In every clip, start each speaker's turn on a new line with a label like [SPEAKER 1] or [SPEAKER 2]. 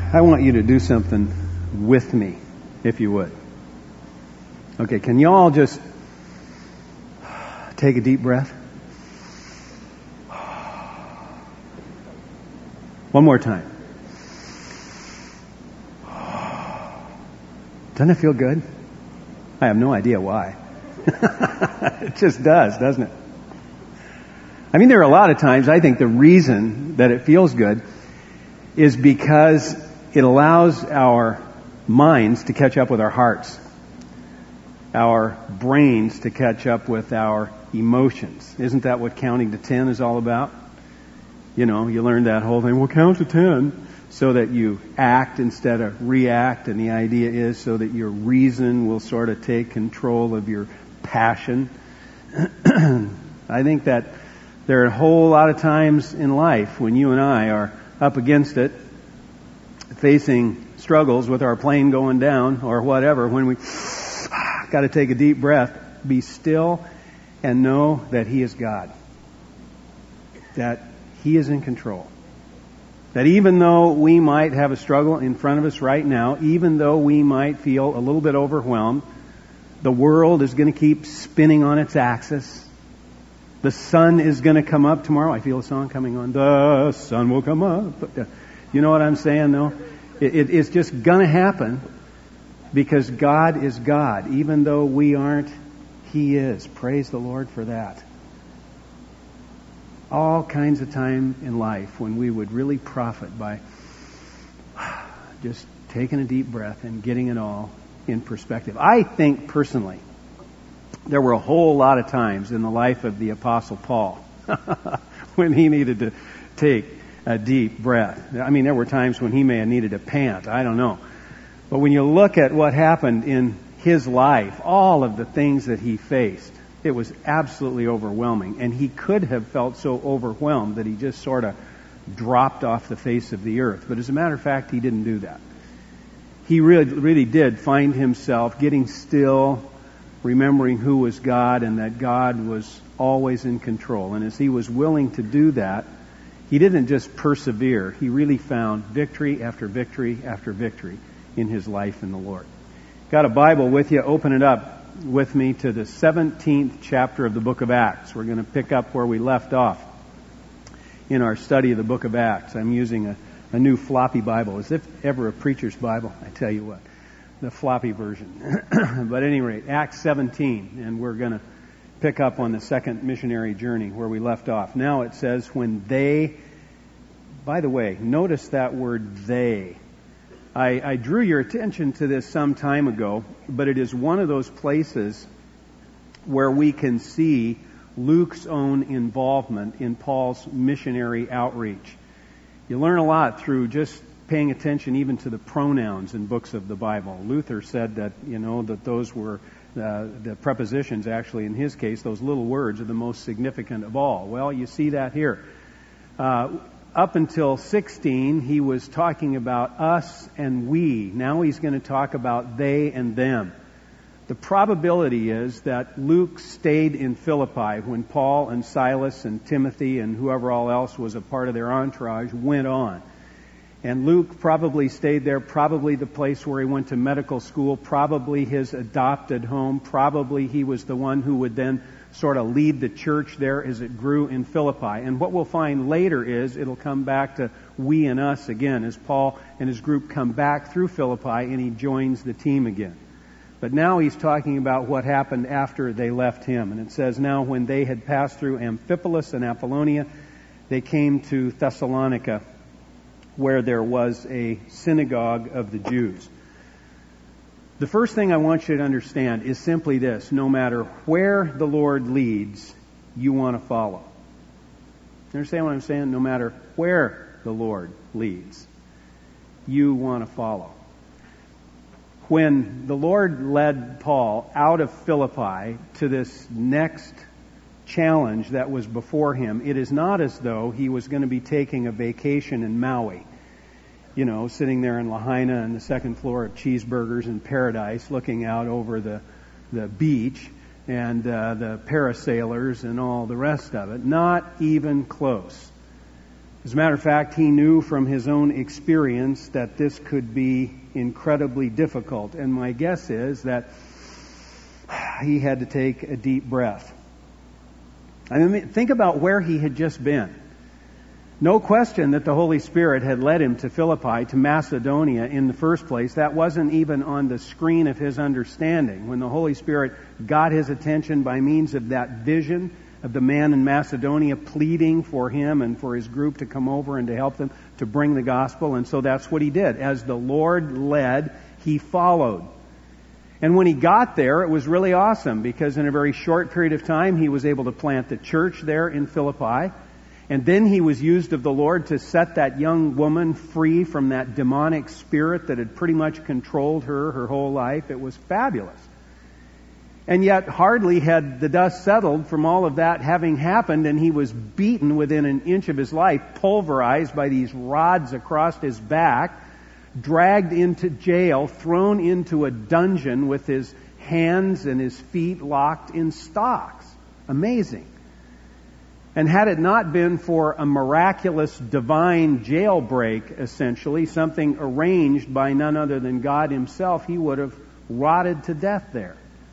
[SPEAKER 1] I want you to do something with me, if you would. Okay, can you all just take a deep breath? One more time. Doesn't it feel good? I have no idea why. It just does, doesn't it? I mean, there are a lot of times I think the reason that it feels good is because it allows our minds to catch up with our hearts, our brains to catch up with our emotions. Isn't that what counting to 10 is all about? You know, you learn that whole thing, well, count to 10 so that you act instead of react, and the idea is so that your reason will sort of take control of your passion. I think that there are a whole lot of times in life when you and I are up against it, facing struggles with our plane going down or whatever, when we got to take a deep breath, be still and know that He is God. That He is in control. That even though we might have a struggle in front of us right now, even though we might feel a little bit overwhelmed, the world is going to keep spinning on its axis. The sun is going to come up tomorrow. I feel a song coming on. The sun will come up. You know what I'm saying, though? It's just going to happen because God is God. Even though we aren't, He is. Praise the Lord for that. All kinds of time in life when we would really profit by just taking a deep breath and getting it all in perspective. I think personally, there were a whole lot of times in the life of the Apostle Paul when he needed to take a deep breath. I mean, there were times when he may have needed to pant. I don't know. But when you look at what happened in his life, all of the things that he faced, it was absolutely overwhelming. And he could have felt so overwhelmed that he just sort of dropped off the face of the earth. But as a matter of fact, he didn't do that. He really did find himself getting still, remembering who was God and that God was always in control. And as he was willing to do that, he didn't just persevere. He really found victory after victory after victory in his life in the Lord. Got a Bible with you? Open it up with me to the 17th chapter of the book of Acts. We're going to pick up where we left off in our study of the book of Acts. I'm using a new floppy Bible. As if ever a preacher's Bible, I tell you what. The floppy version. But at any rate, Acts 17, and we're going to pick up on the second missionary journey where we left off. Now it says, when they, by the way, notice that word they. I drew your attention to this some time ago, but it is one of those places where we can see Luke's own involvement in Paul's missionary outreach. You learn a lot through just paying attention even to the pronouns in books of the Bible. Luther said that, that those were the prepositions, actually, in his case, those little words are the most significant of all. Well, you see that here. Up until 16, he was talking about us and we. Now he's going to talk about they and them. The probability is that Luke stayed in Philippi when Paul and Silas and Timothy and whoever all else was a part of their entourage went on. And Luke probably stayed there, probably the place where he went to medical school, probably his adopted home, probably he was the one who would then sort of lead the church there as it grew in Philippi. And what we'll find later is it'll come back to we and us again as Paul and his group come back through Philippi and he joins the team again. But now he's talking about what happened after they left him. And it says, now when they had passed through Amphipolis and Apollonia, they came to Thessalonica, where there was a synagogue of the Jews. The first thing I want you to understand is simply this. No matter where the Lord leads, you want to follow. You understand what I'm saying? No matter where the Lord leads, you want to follow. When the Lord led Paul out of Philippi to this next challenge that was before him, it is not as though he was going to be taking a vacation in Maui. Sitting there in Lahaina on the second floor of Cheeseburgers in Paradise, looking out over the beach and the parasailers and all the rest of it. Not even close. As a matter of fact, he knew from his own experience that this could be incredibly difficult. And my guess is that he had to take a deep breath. I mean, think about where he had just been. No question that the Holy Spirit had led him to Philippi, to Macedonia in the first place. That wasn't even on the screen of his understanding. When the Holy Spirit got his attention by means of that vision of the man in Macedonia pleading for him and for his group to come over and to help them to bring the gospel. And so that's what he did. As the Lord led, he followed. And when he got there, it was really awesome because in a very short period of time, he was able to plant the church there in Philippi. And then he was used of the Lord to set that young woman free from that demonic spirit that had pretty much controlled her whole life. It was fabulous. And yet hardly had the dust settled from all of that having happened, and he was beaten within an inch of his life, pulverized by these rods across his back, dragged into jail, thrown into a dungeon with his hands and his feet locked in stocks. Amazing. And had it not been for a miraculous divine jailbreak, essentially, something arranged by none other than God himself, he would have rotted to death there.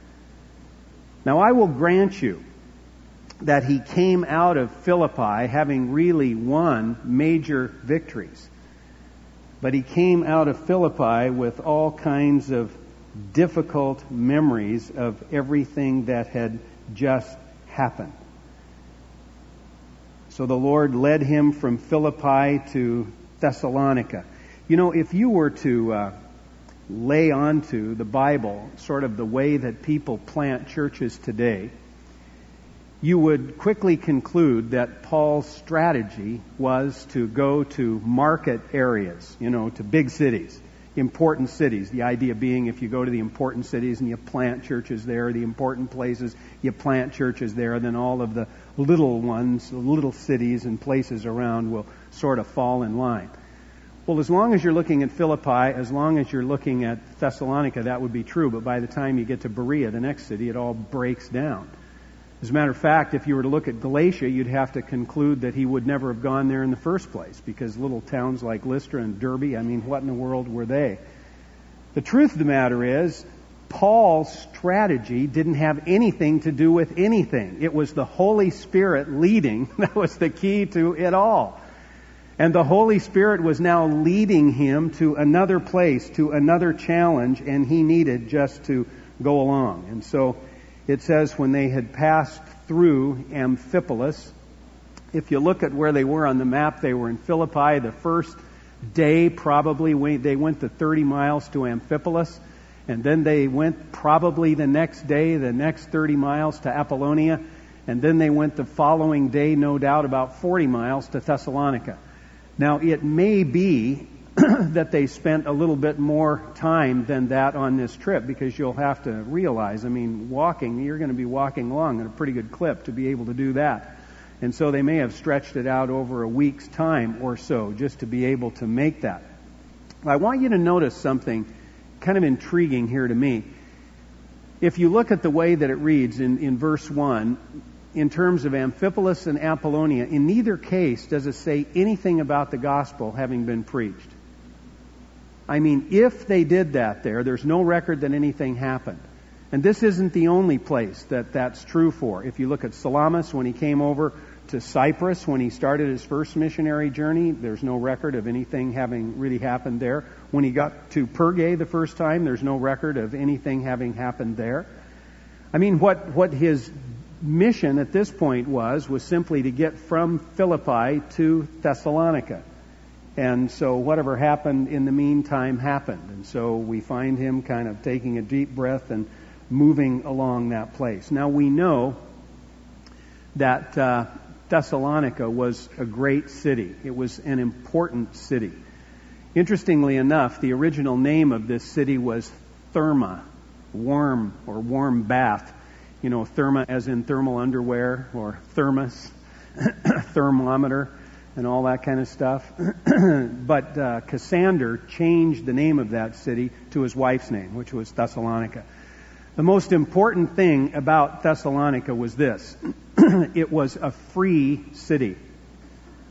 [SPEAKER 1] Now, I will grant you that he came out of Philippi having really won major victories. But he came out of Philippi with all kinds of difficult memories of everything that had just happened. So the Lord led him from Philippi to Thessalonica. You know, if you were to lay onto the Bible sort of the way that people plant churches today, you would quickly conclude that Paul's strategy was to go to market areas, to big cities, important cities. The idea being if you go to the important cities and you plant churches there, the important places, you plant churches there, then all of the little ones, the little cities and places around will sort of fall in line. Well, as long as you're looking at Philippi, as long as you're looking at Thessalonica, that would be true. But by the time you get to Berea, the next city, it all breaks down. As a matter of fact, if you were to look at Galatia, you'd have to conclude that he would never have gone there in the first place, because little towns like Lystra and Derbe, what in the world were they? The truth of the matter is, Paul's strategy didn't have anything to do with anything. It was the Holy Spirit leading. That was the key to it all. And the Holy Spirit was now leading him to another place, to another challenge, and he needed just to go along. And so it says when they had passed through Amphipolis, if you look at where they were on the map, they were in Philippi. The first day probably they went the 30 miles to Amphipolis, and then they went probably the next day, the next 30 miles to Apollonia, and then they went the following day, no doubt, about 40 miles to Thessalonica. Now, it may be that they spent a little bit more time than that on this trip, because you'll have to realize, walking, you're going to be walking along at a pretty good clip to be able to do that. And so they may have stretched it out over a week's time or so just to be able to make that. I want you to notice something kind of intriguing here to me. If you look at the way that it reads in verse 1, in terms of Amphipolis and Apollonia, in neither case does it say anything about the gospel having been preached. If they did that there's no record that anything happened. And this isn't the only place that that's true for. If you look at Salamis, when he came over to Cyprus, when he started his first missionary journey, there's no record of anything having really happened there. When he got to Perge the first time, there's no record of anything having happened there. What his mission at this point was simply to get from Philippi to Thessalonica. And so whatever happened in the meantime happened. And so we find him kind of taking a deep breath and moving along that place. Now we know that Thessalonica was a great city. It was an important city. Interestingly enough, the original name of this city was Therma, warm or warm bath. Therma as in thermal underwear, or thermos, thermometer, and all that kind of stuff. But Cassander changed the name of that city to his wife's name, which was Thessalonica. The most important thing about Thessalonica was this. It was a free city.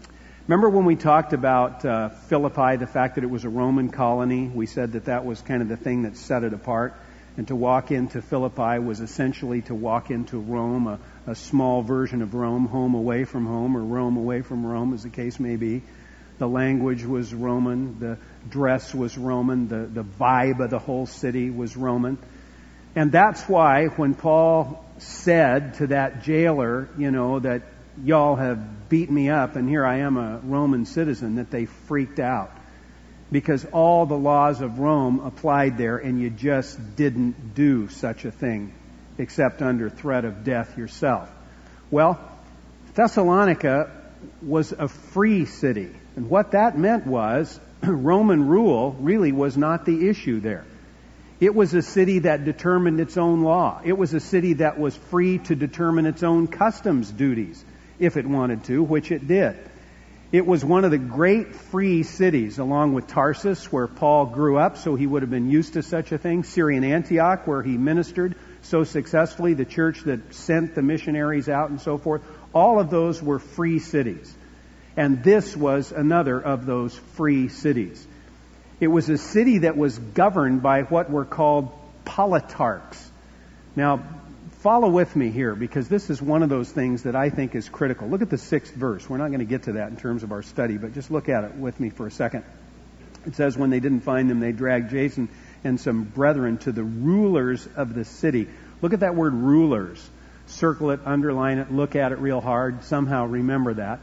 [SPEAKER 1] Remember when we talked about Philippi, the fact that it was a Roman colony? We said that that was kind of the thing that set it apart. And to walk into Philippi was essentially to walk into Rome, a small version of Rome, home away from home, or Rome away from Rome, as the case may be. The language was Roman. The dress was Roman. The vibe of the whole city was Roman. And that's why when Paul said to that jailer, that y'all have beat me up and here I am a Roman citizen, that they freaked out. Because all the laws of Rome applied there and you just didn't do such a thing except under threat of death yourself. Well, Thessalonica was a free city. And what that meant was Roman rule really was not the issue there. It was a city that determined its own law. It was a city that was free to determine its own customs duties if it wanted to, which it did. It was one of the great free cities, along with Tarsus, where Paul grew up, so he would have been used to such a thing. Syrian Antioch, where he ministered so successfully, the church that sent the missionaries out and so forth. All of those were free cities. And this was another of those free cities. It was a city that was governed by what were called politarchs. Now, follow with me here, because this is one of those things that I think is critical. Look at the 6th verse. We're not going to get to that in terms of our study, but just look at it with me for a second. It says, when they didn't find them, they dragged Jason and some brethren to the rulers of the city. Look at that word rulers. Circle it, underline it, look at it real hard. Somehow remember that.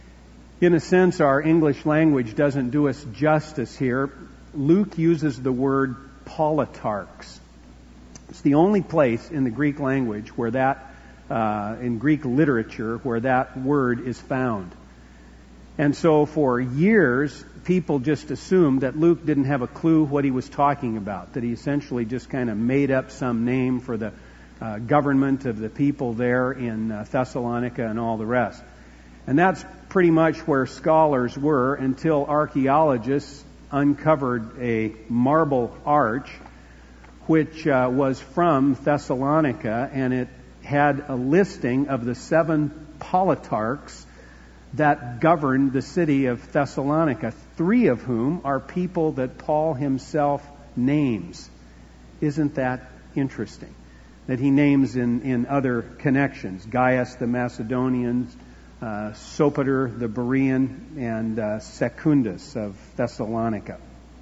[SPEAKER 1] In a sense, our English language doesn't do us justice here. Luke uses the word politarchs. It's the only place in the Greek language where that, in Greek literature, where that word is found. And so for years, people just assumed that Luke didn't have a clue what he was talking about, that he essentially just kind of made up some name for the government of the people there in Thessalonica and all the rest. And that's pretty much where scholars were until archaeologists uncovered a marble arch which was from Thessalonica, and it had a listing of the 7 politarchs that governed the city of Thessalonica, 3 of whom are people that Paul himself names. Isn't that interesting? That he names in other connections. Gaius the Macedonian, Sopater the Berean, and Secundus of Thessalonica.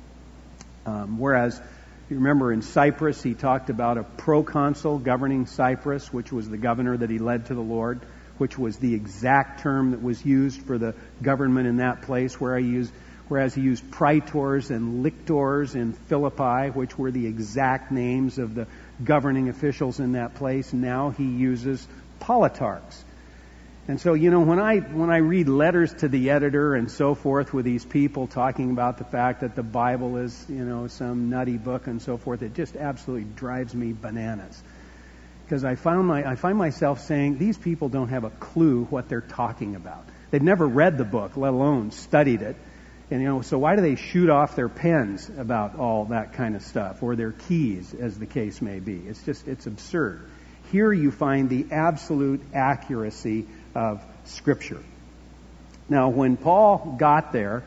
[SPEAKER 1] Whereas, you remember in Cyprus, he talked about a proconsul governing Cyprus, which was the governor that he led to the Lord, which was the exact term that was used for the government in that place, whereas he used praetors and lictors in Philippi, which were the exact names of the governing officials in that place. Now he uses politarchs. And so, when I read letters to the editor and so forth with these people talking about the fact that the Bible is, some nutty book and so forth, it just absolutely drives me bananas. Because I find myself saying, these people don't have a clue what they're talking about. They've never read the book, let alone studied it. And, so why do they shoot off their pens about all that kind of stuff, or their keys, as the case may be? It's absurd. Here you find the absolute accuracy of Scripture. Now, when Paul got there,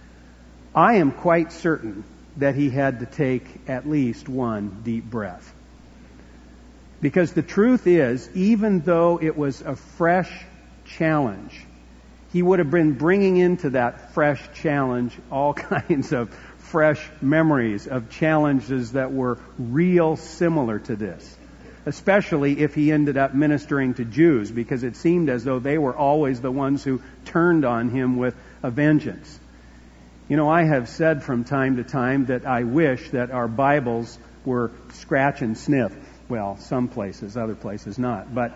[SPEAKER 1] I am quite certain that he had to take at least one deep breath. Because the truth is, even though it was a fresh challenge, he would have been bringing into that fresh challenge all kinds of fresh memories of challenges that were real similar to this. Especially if he ended up ministering to Jews, because it seemed as though they were always the ones who turned on him with a vengeance. I have said from time to time that I wish that our Bibles were scratch and sniff. Well, some places, other places not. But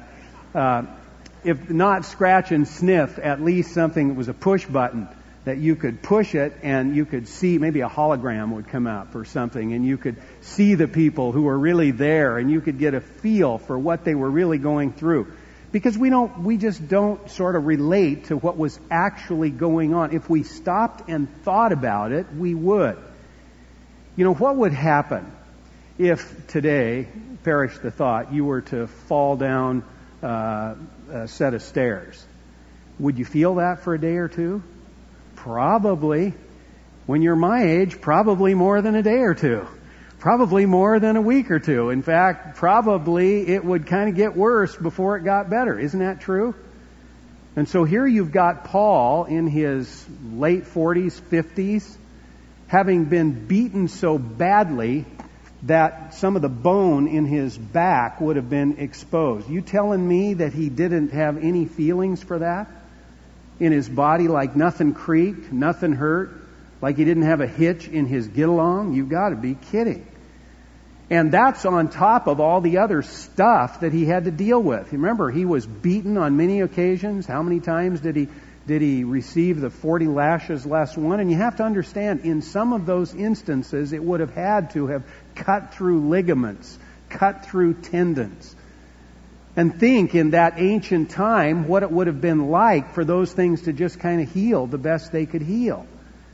[SPEAKER 1] if not scratch and sniff, at least something that was a push button, that you could push it and you could see, maybe a hologram would come up or something, and you could see the people who were really there, and you could get a feel for what they were really going through. Because we just don't sort of relate to what was actually going on. If we stopped and thought about it, we would. What would happen if today, perish the thought, you were to fall down a set of stairs? Would you feel that for a day or two? Probably, when you're my age, probably more than a day or two. Probably more than a week or two. In fact, probably it would kind of get worse before it got better. Isn't that true? And so here you've got Paul in his late 40s, 50s, having been beaten so badly that some of the bone in his back would have been exposed. You telling me that he didn't have any feelings for that in his body, like nothing creaked, nothing hurt, like he didn't have a hitch in his get-along? You've got to be kidding. And that's on top of all the other stuff that he had to deal with. Remember, he was beaten on many occasions. How many times did he receive the 40 lashes less one? And you have to understand, in some of those instances, it would have had to have cut through ligaments, cut through tendons. And think in that ancient time what it would have been like for those things to just kind of heal the best they could heal.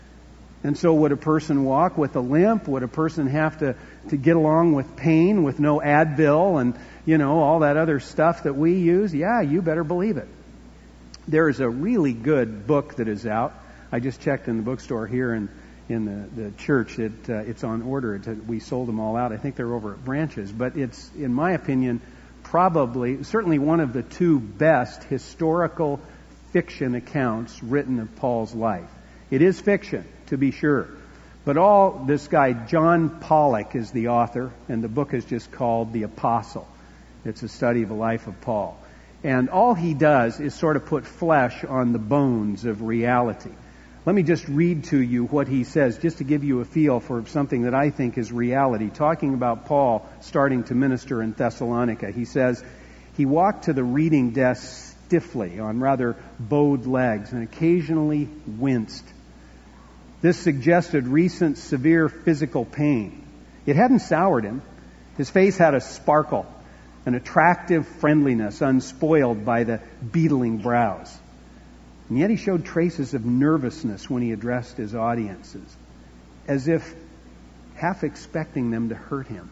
[SPEAKER 1] And so would a person walk with a limp? Would a person have to get along with pain with no Advil and, all that other stuff that we use? Yeah, you better believe it. There is a really good book that is out. I just checked in the bookstore here in the church. It's on order. We sold them all out. I think they're over at Branches. But it's, in my opinion, certainly one of the two best historical fiction accounts written of Paul's life. It is fiction, to be sure. But this guy, John Pollock, is the author, and the book is just called The Apostle. It's a study of the life of Paul. And all he does is sort of put flesh on the bones of reality. Let me just read to you what he says, just to give you a feel for something that I think is reality. Talking about Paul starting to minister in Thessalonica, he says, he walked to the reading desk stiffly on rather bowed legs and occasionally winced. This suggested recent severe physical pain. It hadn't soured him. His face had a sparkle, an attractive friendliness unspoiled by the beetling brows. And yet he showed traces of nervousness when he addressed his audiences, as if half expecting them to hurt him.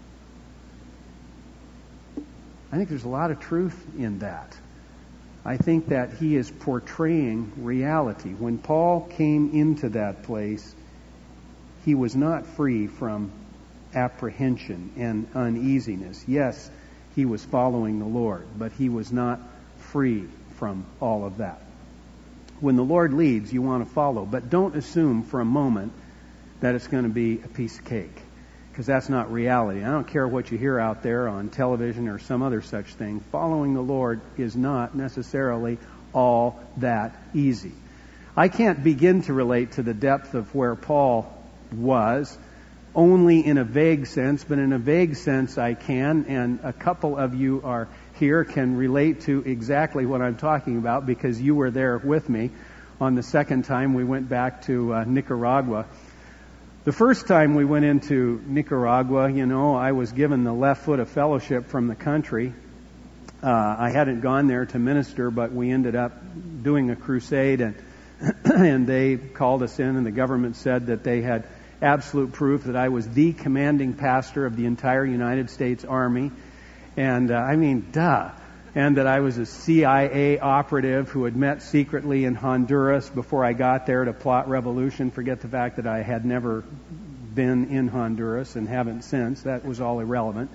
[SPEAKER 1] I think there's a lot of truth in that. I think that he is portraying reality. When Paul came into that place, he was not free from apprehension and uneasiness. Yes, he was following the Lord, but he was not free from all of that. When the Lord leads, you want to follow, but don't assume for a moment that it's going to be a piece of cake, because that's not reality. I don't care what you hear out there on television or some other such thing. Following the Lord is not necessarily all that easy. I can't begin to relate to the depth of where Paul was, only in a vague sense, but in a vague sense I can, and a couple of you are here can relate to exactly what I'm talking about, because you were there with me on the second time we went back to Nicaragua. The first time we went into Nicaragua, I was given the left foot of fellowship from the country. I hadn't gone there to minister, but we ended up doing a crusade, and they called us in, and the government said that they had absolute proof that I was the commanding pastor of the entire United States Army. And and that I was a CIA operative who had met secretly in Honduras before I got there to plot revolution. Forget the fact that I had never been in Honduras and haven't since. That was all irrelevant.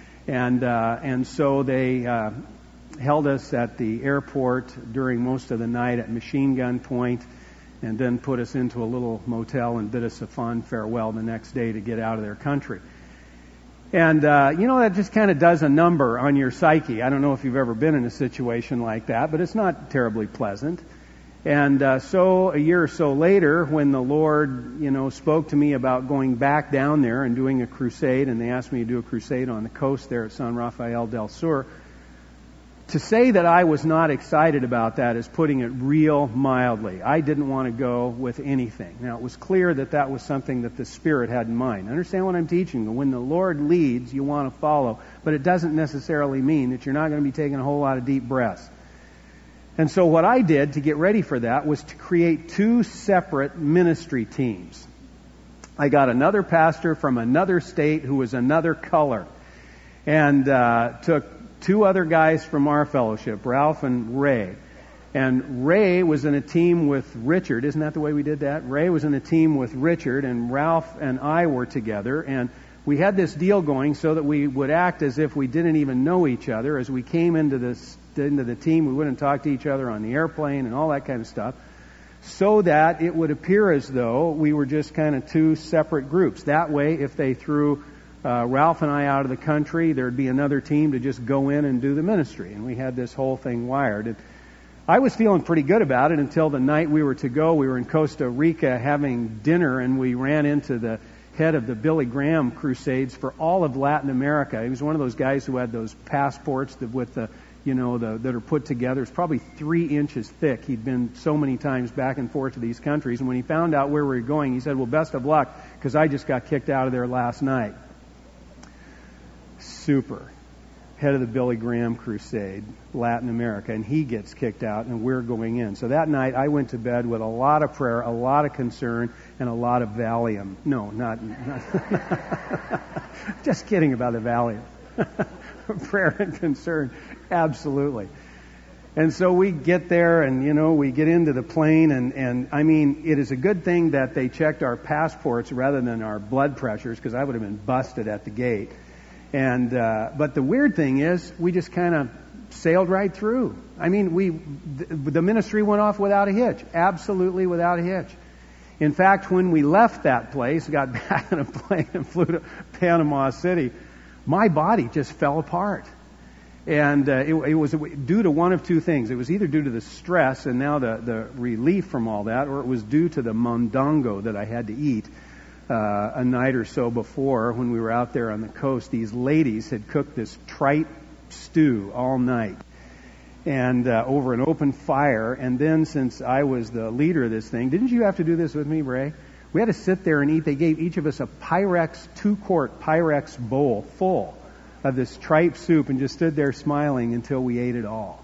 [SPEAKER 1] And so they held us at the airport during most of the night at machine gun point, and then put us into a little motel and bid us a fond farewell the next day to get out of their country. And, that just kind of does a number on your psyche. I don't know if you've ever been in a situation like that, but it's not terribly pleasant. And so a year or so later, when the Lord, spoke to me about going back down there and doing a crusade, and they asked me to do a crusade on the coast there at San Rafael del Sur, to say that I was not excited about that is putting it real mildly. I didn't want to go with anything. Now, it was clear that that was something that the Spirit had in mind. Understand what I'm teaching? When the Lord leads, you want to follow. But it doesn't necessarily mean that you're not going to be taking a whole lot of deep breaths. And so what I did to get ready for that was to create two separate ministry teams. I got another pastor from another state who was another color, and took two other guys from our fellowship, Ralph and Ray, And Ray was in a team with Richard. Isn't that the way we did that? Ray was in a team with Richard, and Ralph and I were together. And we had this deal going so that we would act as if we didn't even know each other. As we came into the team, we wouldn't talk to each other on the airplane and all that kind of stuff, so that it would appear as though we were just kind of two separate groups. That way, if they threw Ralph and I out of the country, there'd be another team to just go in and do the ministry. And we had this whole thing wired. And I was feeling pretty good about it until the night we were to go. We were in Costa Rica having dinner, and we ran into the head of the Billy Graham crusades for all of Latin America. He was one of those guys who had those passports that are put together. It's probably 3 inches thick. He'd been so many times back and forth to these countries. And when he found out where we were going, he said, "Well, best of luck, because I just got kicked out of there last night." Super. Head of the Billy Graham crusade, Latin America, and he gets kicked out, and we're going in. So that night, I went to bed with a lot of prayer, a lot of concern, and a lot of Valium. No, not just kidding about the Valium. Prayer and concern, absolutely. And so we get there, and, we get into the plane, and I mean, it is a good thing that they checked our passports rather than our blood pressures, because I would have been busted at the gate. And but the weird thing is, we just kind of sailed right through. I mean, the ministry went off without a hitch, absolutely without a hitch. In fact, when we left that place, got back in a plane and flew to Panama City, my body just fell apart. And it was due to one of two things. It was either due to the stress and now the relief from all that, or it was due to the mondongo that I had to eat a night or so before when we were out there on the coast. These ladies had cooked this tripe stew all night and over an open fire. And then, since I was the leader of this thing, didn't you have to do this with me, Ray? We had to sit there and eat. They gave each of us a Pyrex, 2-quart Pyrex bowl full of this tripe soup, and just stood there smiling until we ate it all.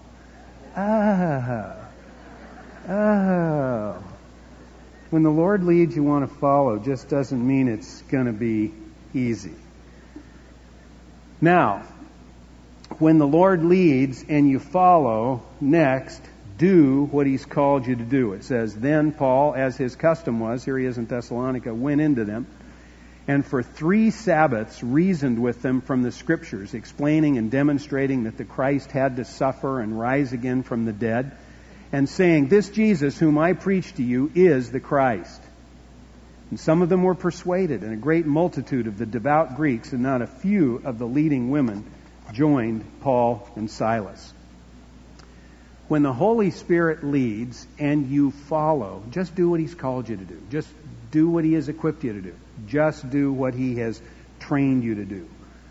[SPEAKER 1] When the Lord leads, you want to follow. Just doesn't mean it's going to be easy. Now, when the Lord leads and you follow, next, do what He's called you to do. It says, "Then Paul, as his custom was," here he is in Thessalonica, "went into them, and for 3 Sabbaths reasoned with them from the Scriptures, explaining and demonstrating that the Christ had to suffer and rise again from the dead, and saying, 'This Jesus whom I preach to you is the Christ.' And some of them were persuaded, and a great multitude of the devout Greeks and not a few of the leading women joined Paul and Silas." When the Holy Spirit leads and you follow, just do what He's called you to do. Just do what He has equipped you to do. Just do what He has trained you to do.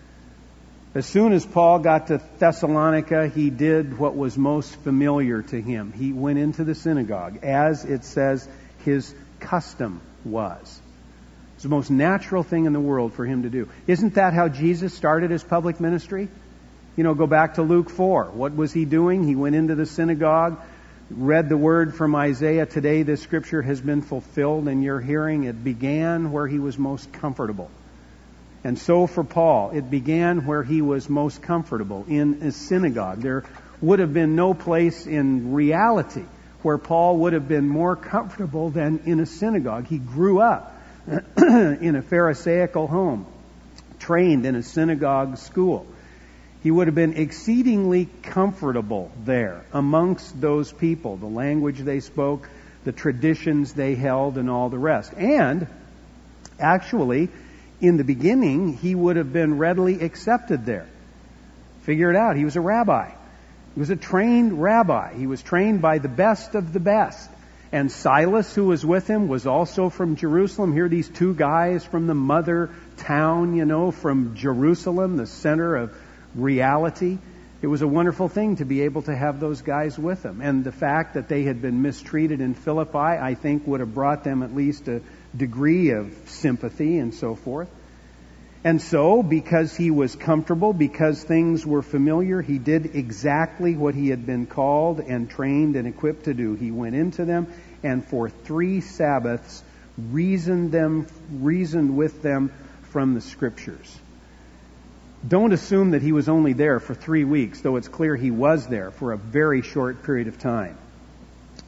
[SPEAKER 1] As soon as Paul got to Thessalonica, he did what was most familiar to him. He went into the synagogue, as it says his custom was. It's the most natural thing in the world for him to do. Isn't that how Jesus started his public ministry? Go back to Luke 4. What was he doing? He went into the synagogue, read the word from Isaiah. "Today this scripture has been fulfilled in your hearing." It began where he was most comfortable. And so for Paul, it began where he was most comfortable, in a synagogue. There would have been no place in reality where Paul would have been more comfortable than in a synagogue. He grew up in a Pharisaical home, trained in a synagogue school. He would have been exceedingly comfortable there amongst those people, the language they spoke, the traditions they held, and all the rest. And actually, in the beginning, he would have been readily accepted there. Figure it out. He was a rabbi. He was a trained rabbi. He was trained by the best of the best. And Silas, who was with him, was also from Jerusalem. Here are these 2 guys from the mother town, from Jerusalem, the center of reality. It was a wonderful thing to be able to have those guys with them. And the fact that they had been mistreated in Philippi, I think, would have brought them at least a degree of sympathy and so forth. And so, because he was comfortable, because things were familiar, he did exactly what he had been called and trained and equipped to do. He went into them, and for 3 Sabbaths reasoned with them from the Scriptures. Don't assume that he was only there for 3 weeks, though it's clear he was there for a very short period of time.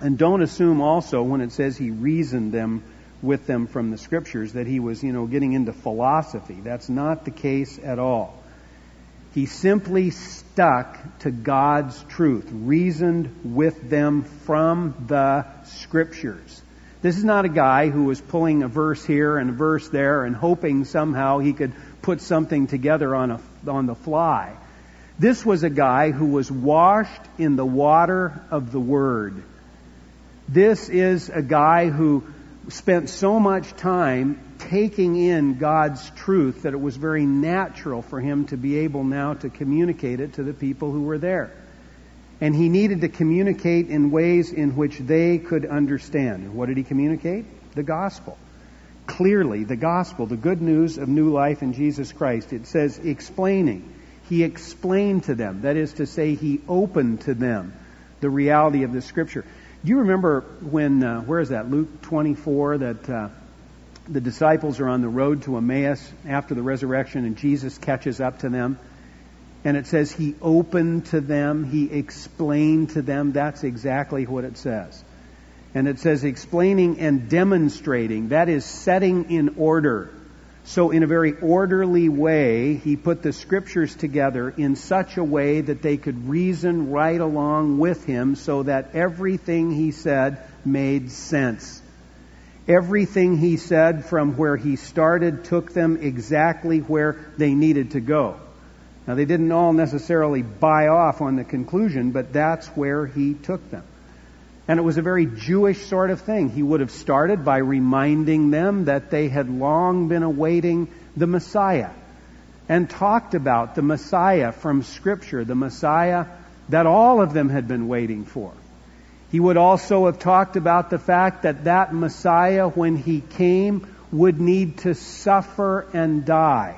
[SPEAKER 1] And don't assume also when it says he reasoned with them from the Scriptures that he was, getting into philosophy. That's not the case at all. He simply stuck to God's truth, reasoned with them from the Scriptures. This is not a guy who was pulling a verse here and a verse there and hoping somehow he could put something together on the fly. This was a guy who was washed in the water of the Word. This is a guy who spent so much time taking in God's truth that it was very natural for him to be able now to communicate it to the people who were there. And he needed to communicate in ways in which they could understand. And what did he communicate? The gospel. Clearly, the gospel, the good news of new life in Jesus Christ. It says explaining. He explained to them. That is to say, he opened to them the reality of the Scripture. Do you remember when, where is that, Luke 24, that the disciples are on the road to Emmaus after the resurrection and Jesus catches up to them? And it says he opened to them, he explained to them. That's exactly what it says. And it says explaining and demonstrating. That is setting in order. So in a very orderly way, he put the Scriptures together in such a way that they could reason right along with him so that everything he said made sense. Everything he said from where he started took them exactly where they needed to go. Now, they didn't all necessarily buy off on the conclusion, but that's where he took them. And it was a very Jewish sort of thing. He would have started by reminding them that they had long been awaiting the Messiah and talked about the Messiah from Scripture, the Messiah that all of them had been waiting for. He would also have talked about the fact that that Messiah, when he came, would need to suffer and die.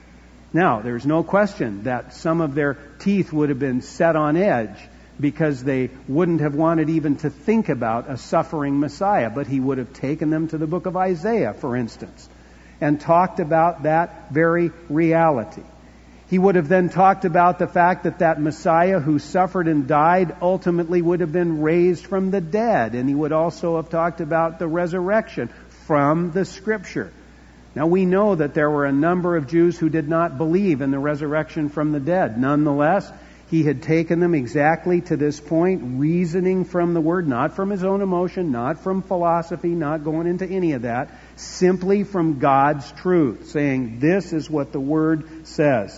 [SPEAKER 1] Now, there's no question that some of their teeth would have been set on edge because they wouldn't have wanted even to think about a suffering Messiah. But he would have taken them to the book of Isaiah, for instance, and talked about that very reality. He would have then talked about the fact that that Messiah who suffered and died ultimately would have been raised from the dead. And he would also have talked about the resurrection from the Scripture. Now, we know that there were a number of Jews who did not believe in the resurrection from the dead. Nonetheless, he had taken them exactly to this point, reasoning from the Word, not from his own emotion, not from philosophy, not going into any of that, simply from God's truth, saying, this is what the Word says.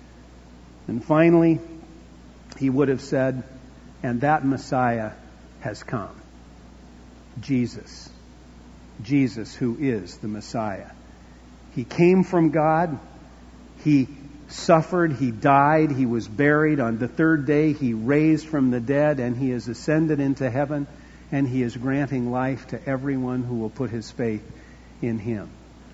[SPEAKER 1] And finally, he would have said, and that Messiah has come. Jesus. Jesus, who is the Messiah. He came from God. He suffered, he died, he was buried. On the third day, he raised from the dead, and he has ascended into heaven, and he is granting life to everyone who will put his faith in him.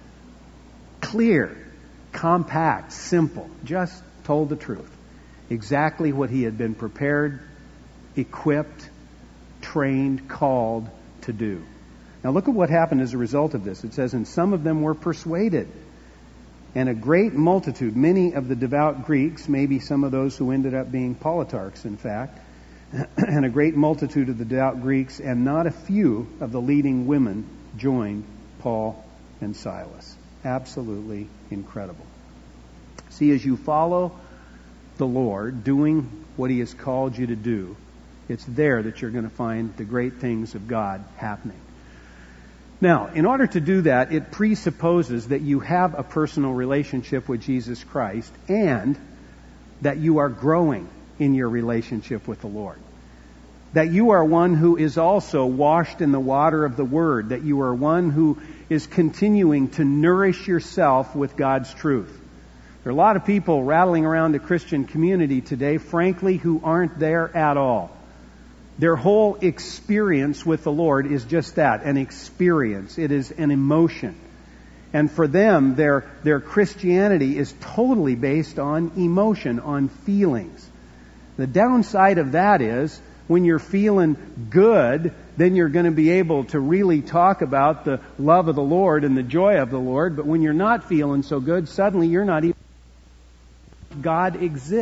[SPEAKER 1] Clear, compact, simple, just told the truth. Exactly what he had been prepared, equipped, trained, called to do. Now look at what happened as a result of this. It says, and some of them were persuaded. And a great multitude, many of the devout Greeks, maybe some of those who ended up being politarchs, in fact, and a great multitude of the devout Greeks, and not a few of the leading women joined Paul and Silas. Absolutely incredible. See, as you follow the Lord, doing what he has called you to do, it's there that you're going to find the great things of God happening. Now, in order to do that, it presupposes that you have a personal relationship with Jesus Christ and that you are growing in your relationship with the Lord. That you are one who is also washed in the water of the Word. That you are one who is continuing to nourish yourself with God's truth. There are a lot of people rattling around the Christian community today, frankly, who aren't there at all. Their whole experience with the Lord is just that, an experience. It is an emotion. And for them, their Christianity is totally based on emotion, on feelings. The downside of that is, when you're feeling good, then you're going to be able to really talk about the love of the Lord and the joy of the Lord. But when you're not feeling so good, suddenly you're not even... God exists.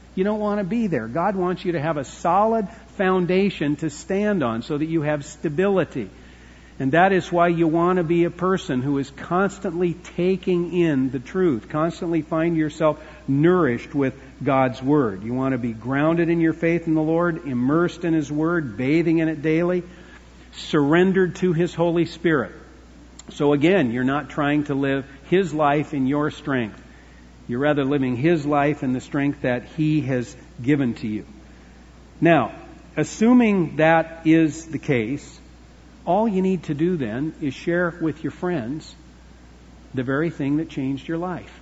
[SPEAKER 1] You don't want to be there. God wants you to have a solid foundation to stand on so that you have stability. And that is why you want to be a person who is constantly taking in the truth, constantly find yourself nourished with God's Word. You want to be grounded in your faith in the Lord, immersed in His Word, bathing in it daily, surrendered to His Holy Spirit. So again, you're not trying to live His life in your strength. You're rather living His life in the strength that He has given to you. Now, assuming that is the case, all you need to do then is share with your friends the very thing that changed your life.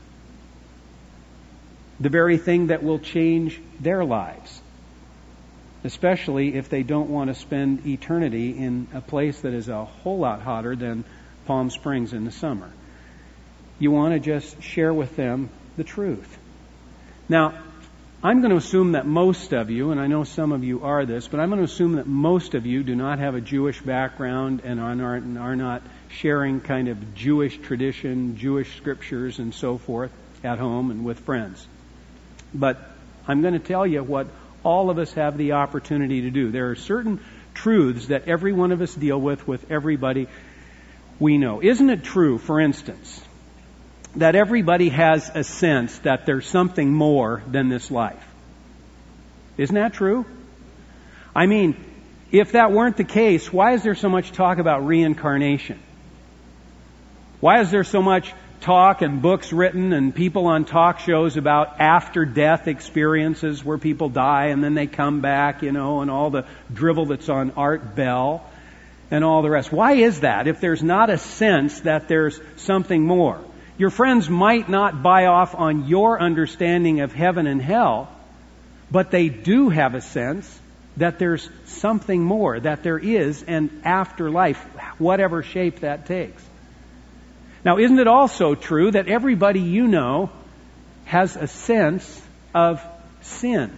[SPEAKER 1] The very thing that will change their lives. Especially if they don't want to spend eternity in a place that is a whole lot hotter than Palm Springs in the summer. You want to just share with them the truth. Now, I'm going to assume that most of you, and I know some of you are this, but I'm going to assume that most of you do not have a Jewish background and are not sharing kind of Jewish tradition, Jewish scriptures and so forth at home and with friends. But I'm going to tell you what all of us have the opportunity to do. There are certain truths that every one of us deal with everybody we know. Isn't it true, for instance, that everybody has a sense that there's something more than this life? Isn't that true? I mean, if that weren't the case, why is there so much talk about reincarnation? Why is there so much talk and books written and people on talk shows about after-death experiences where people die and then they come back, and all the drivel that's on Art Bell and all the rest? Why is that if there's not a sense that there's something more? Your friends might not buy off on your understanding of heaven and hell, but they do have a sense that there's something more, that there is an afterlife, whatever shape that takes. Now, isn't it also true that everybody you know has a sense of sin?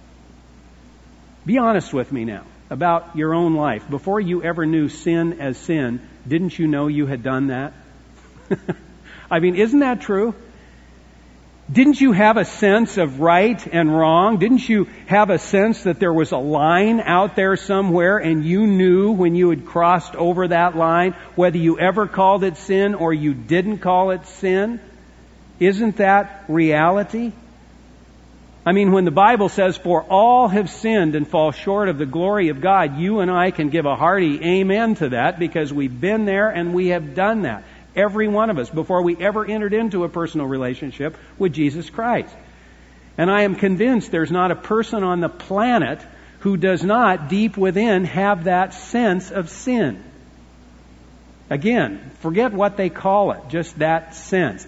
[SPEAKER 1] Be honest with me now about your own life. Before you ever knew sin as sin, didn't you know you had done that? I mean, isn't that true? Didn't you have a sense of right and wrong? Didn't you have a sense that there was a line out there somewhere and you knew when you had crossed over that line whether you ever called it sin or you didn't call it sin? Isn't that reality? I mean, when the Bible says, "For all have sinned and fall short of the glory of God," you and I can give a hearty amen to that because we've been there and we have done that. Every one of us, before we ever entered into a personal relationship with Jesus Christ. And I am convinced there's not a person on the planet who does not, deep within, have that sense of sin. Again, forget what they call it, just that sense.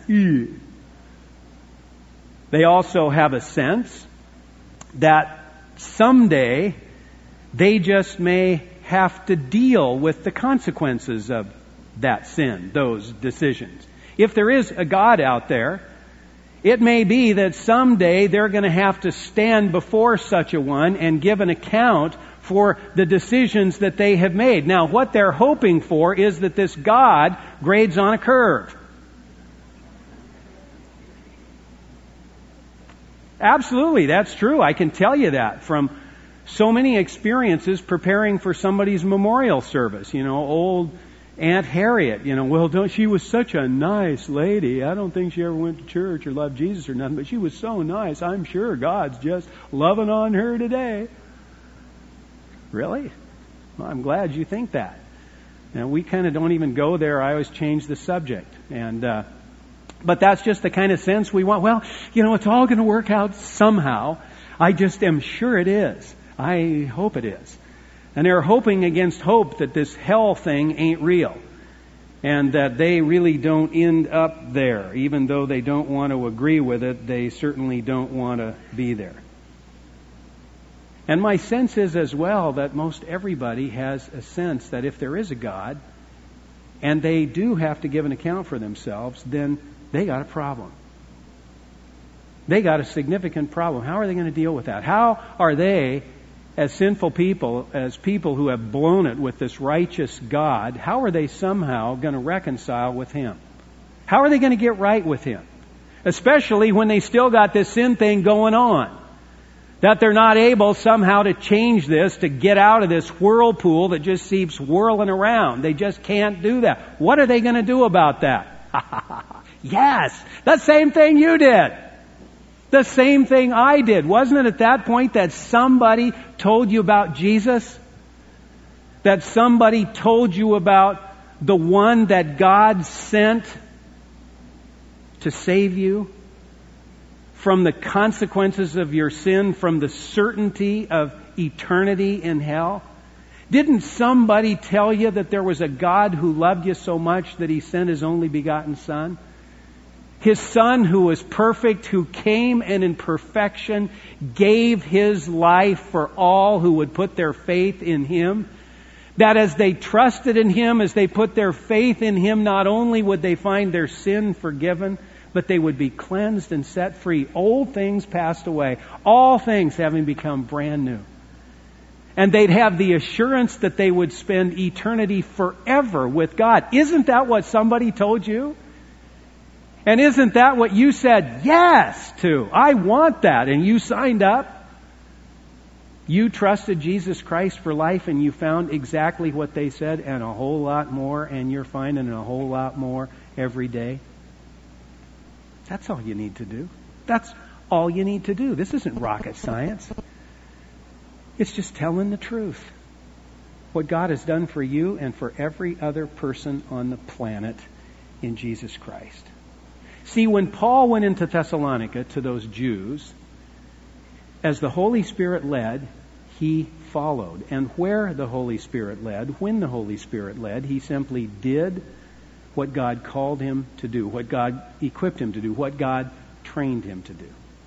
[SPEAKER 1] They also have a sense that someday they just may have to deal with the consequences of that sin, those decisions. If there is a God out there, it may be that someday they're going to have to stand before such a one and give an account for the decisions that they have made. Now, what they're hoping for is that this God grades on a curve. Absolutely, that's true. I can tell you that from so many experiences preparing for somebody's memorial service. Old Aunt Harriet, she was such a nice lady. I don't think she ever went to church or loved Jesus or nothing, but she was so nice. I'm sure God's just loving on her today. Really? Well, I'm glad you think that. Now, we kind of don't even go there. I always change the subject. But that's just the kind of sense we want. Well, it's all going to work out somehow. I just am sure it is. I hope it is. And they're hoping against hope that this hell thing ain't real. And that they really don't end up there. Even though they don't want to agree with it, they certainly don't want to be there. And my sense is as well that most everybody has a sense that if there is a God, and they do have to give an account for themselves, then they got a problem. They got a significant problem. How are they going to deal with that? How are they, as sinful people, as people who have blown it with this righteous God, how are they somehow going to reconcile with Him? How are they going to get right with Him? Especially when they still got this sin thing going on. That they're not able somehow to change this, to get out of this whirlpool that just keeps whirling around. They just can't do that. What are they going to do about that? Yes, the same thing you did. The same thing I did. Wasn't it at that point that somebody told you about Jesus? That somebody told you about the one that God sent to save you from the consequences of your sin, from the certainty of eternity in hell? Didn't somebody tell you that there was a God who loved you so much that He sent His only begotten Son? His Son who was perfect, who came and in perfection gave His life for all who would put their faith in Him. That as they trusted in Him, as they put their faith in Him, not only would they find their sin forgiven, but they would be cleansed and set free. Old things passed away, all things having become brand new. And they'd have the assurance that they would spend eternity forever with God. Isn't that what somebody told you? And isn't that what you said yes to? I want that. And you signed up. You trusted Jesus Christ for life and you found exactly what they said and a whole lot more, and you're finding a whole lot more every day. That's all you need to do. That's all you need to do. This isn't rocket science. It's just telling the truth. What God has done for you and for every other person on the planet in Jesus Christ. See, when Paul went into Thessalonica to those Jews, as the Holy Spirit led, he followed. And where the Holy Spirit led, when the Holy Spirit led, he simply did what God called him to do, what God equipped him to do, what God trained him to do.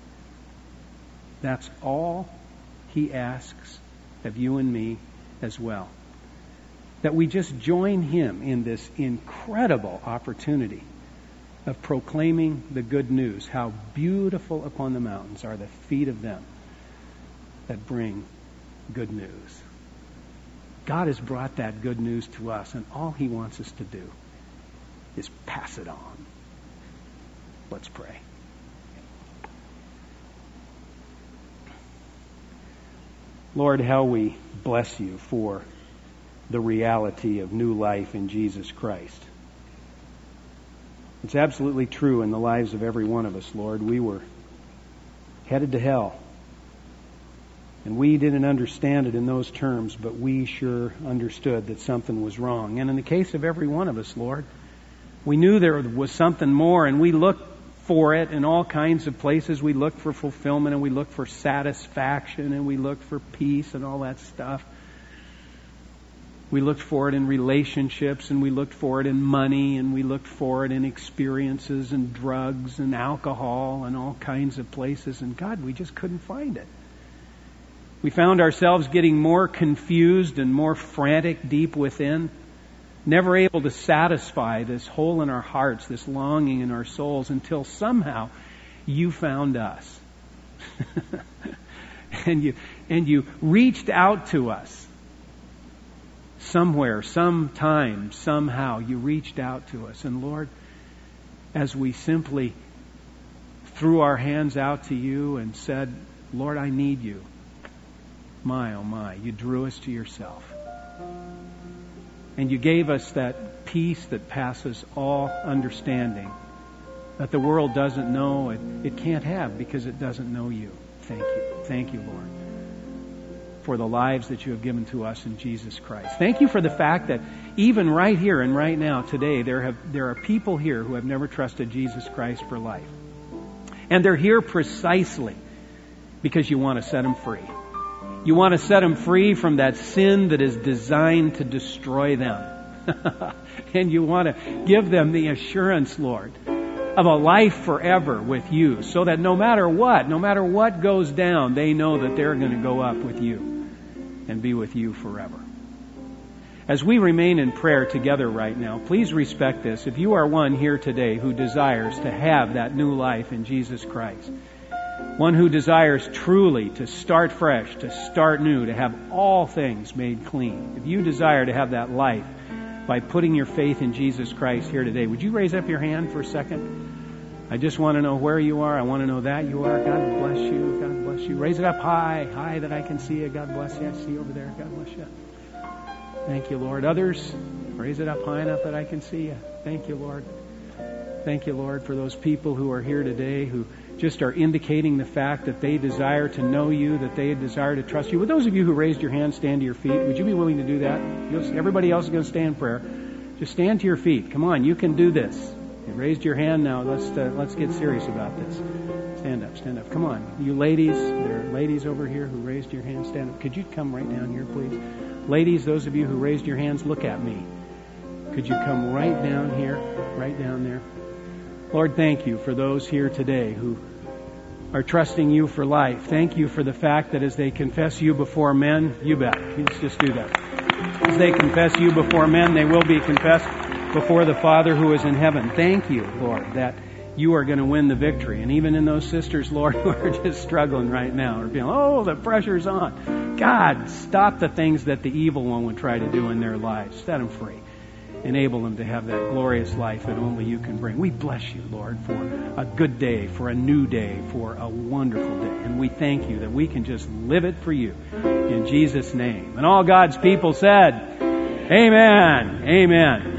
[SPEAKER 1] That's all He asks of you and me as well. That we just join Him in this incredible opportunity of proclaiming the good news. How beautiful upon the mountains are the feet of them that bring good news. God has brought that good news to us, and all He wants us to do is pass it on. Let's pray. Lord, how we bless You for the reality of new life in Jesus Christ. It's absolutely true in the lives of every one of us, Lord. We were headed to hell. And we didn't understand it in those terms, but we sure understood that something was wrong. And in the case of every one of us, Lord, we knew there was something more, and we looked for it in all kinds of places. We looked for fulfillment, and we looked for satisfaction, and we looked for peace and all that stuff. We looked for it in relationships, and we looked for it in money, and we looked for it in experiences and drugs and alcohol and all kinds of places. And God, we just couldn't find it. We found ourselves getting more confused and more frantic deep within, never able to satisfy this hole in our hearts, this longing in our souls, until somehow You found us. and you reached out to us. Somewhere, sometime, somehow, You reached out to us. And Lord, as we simply threw our hands out to You and said, Lord, I need You. My, oh my, You drew us to Yourself. And You gave us that peace that passes all understanding, that the world doesn't know, it can't have, because it doesn't know You. Thank You. Thank You, Lord, for the lives that You have given to us in Jesus Christ. Thank You for the fact that even right here and right now today, there are people here who have never trusted Jesus Christ for life. And they're here precisely because You want to set them free. You want to set them free from that sin that is designed to destroy them. And You want to give them the assurance, Lord, of a life forever with You, so that no matter what goes down, they know that they're going to go up with You and be with You forever. As we remain in prayer together right now, please respect this. If you are one here today who desires to have that new life in Jesus Christ, one who desires truly to start fresh, to start new, to have all things made clean. If you desire to have that life by putting your faith in Jesus Christ here today, would you raise up your hand for a second? I just want to know where you are. I want to know that you are. God bless you. God bless you. Raise it up high that I can see you. God bless you. I see you over there. God bless you. Thank you, Lord. Others, raise it up high enough that I can see you. Thank you, Lord. Thank you, Lord, for those people who are here today who just are indicating the fact that they desire to know you, that they desire to trust you. Would those of you who raised your hand stand to your feet? Would you be willing to do that? Everybody else is going to stay in prayer. Just stand to your feet. Come on, you can do this. You raised your hand now. Let's get serious about this. Stand up, stand up. Come on. You ladies, there are ladies over here who raised your hand. Stand up. Could you come right down here, please? Ladies, those of you who raised your hands, look at me. Could you come right down here, right down there? Lord, thank you for those here today who are trusting you for life. Thank you for the fact that as they confess you before men, you bet. Let's just do that. As they confess you before men, they will be confessed before the Father who is in heaven. Thank you, Lord, that you are going to win the victory. And even in those sisters, Lord, who are just struggling right now, or feeling, oh, the pressure's on. God, stop the things that the evil one would try to do in their lives. Set them free. Enable them to have that glorious life that only you can bring. We bless you, Lord, for a good day, for a new day, for a wonderful day. And we thank you that we can just live it for you in Jesus' name. And all God's people said, Amen. Amen.